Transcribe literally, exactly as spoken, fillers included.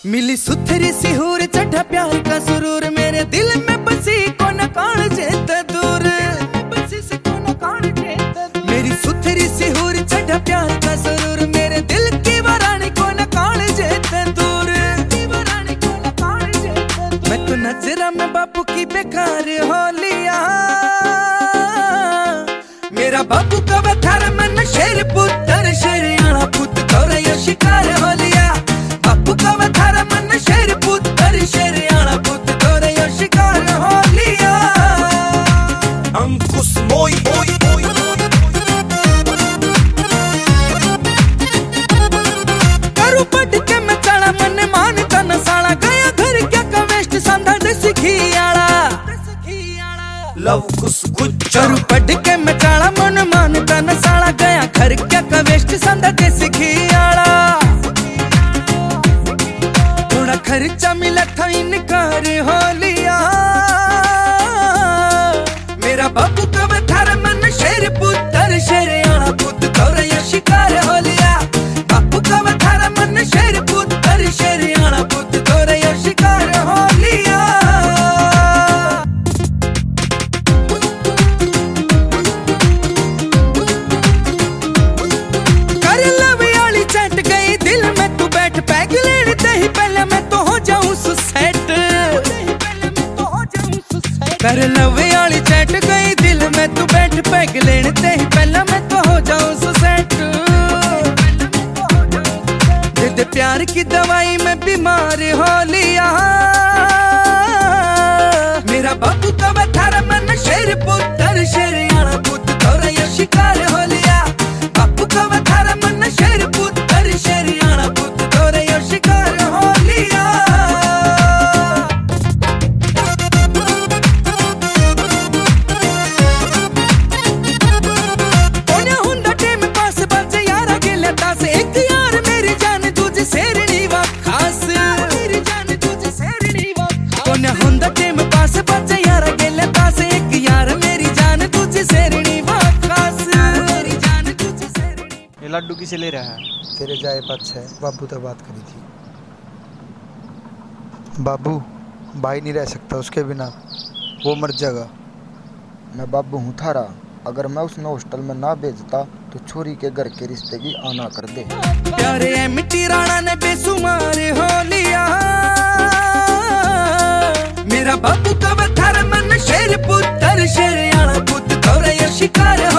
मिली सुथरी सी हूर चढ़ा प्यार का सुरूर मेरे दिल में बसी को न कान जेत दूर मेरी सुथरी सी हूर चढ़ा प्यार का सुरूर मेरे दिल की वरानी को न कान जेत दूर मैं तो नजरा में बापू की बेकार हो लिया मेरा बापू का बथार मन शेर पुत्र शेरियाना पुत्र तोरा यो शिकार हो लिया बापू का बथार मन शेर पुत्र शेरियाना पुत्र तोरा यो शिकार हो लिया अंकुश मोई मोई करू पट के मैं चढ़ा मन मानता न साला गया घर क्या का वेस्ट संधा सीखी आला लव कुछ कुछ करू पट के मैं चढ़ा मन मानता न साला गया घर क्या का वेस्ट संधा सीखी आला थोड़ा खर्चा मिला था इनकार हो लिया मेरा बापू का बथार मन शेर पुत्र शेरियाना पुत्र तोरा यो शिकार हो लिया बापू का बथार मन शेर पुत्र शेरियाना पुत्र तोरा यो शिकार हो लिया कर लव वाली चट गई दिल में तू बैठ पैग लेने दे ही पहले मैं तो हो जाऊं सुसेट कर लव वाली चट गई दिल में तू बैठ पैग लेने दे ही पहले मैं तो हो जाऊं सुसेट दे दे प्यार की दवाई में बीमार हो लिया मेरा बापू का बथार मन शेर पुत्र शेरियाना पुत्र तोरा यो शिकार हो लिया बापू का बथार मन शेर पुत्र शेरियाना पुत्र तोरा यो शिकार हो लिया ओने हुंदा टेम पास बच यारा गेले दास एक यार मेरी जान तुझे शेरनी वा खास मेरी जान तुझे शेरनी वा ओने हुंदा टेम पास बच यारा गेले दास एक यार मेरी जान तुझे शेरनी वा खास मेरी जान तुझे शेरनी ये लड्डू किसे ले रहा है? तेरे जाए पक्ष है बाबू तो बात करी थी बाबू भाई नहीं रह सकता उसके बिना वो मर जाएगा। मैं बाबू हूँ थारा अगर मैं उसने हॉस्टल में ना भेजता तो छोरी के घर के रिश्ते की आना कर दे। प्यारे एमटी राणा ने बेसुमार हो लिया मेरा बापू का बथार मन शेर पुत्र शेरियाना पुत्र तोरा यो शिकार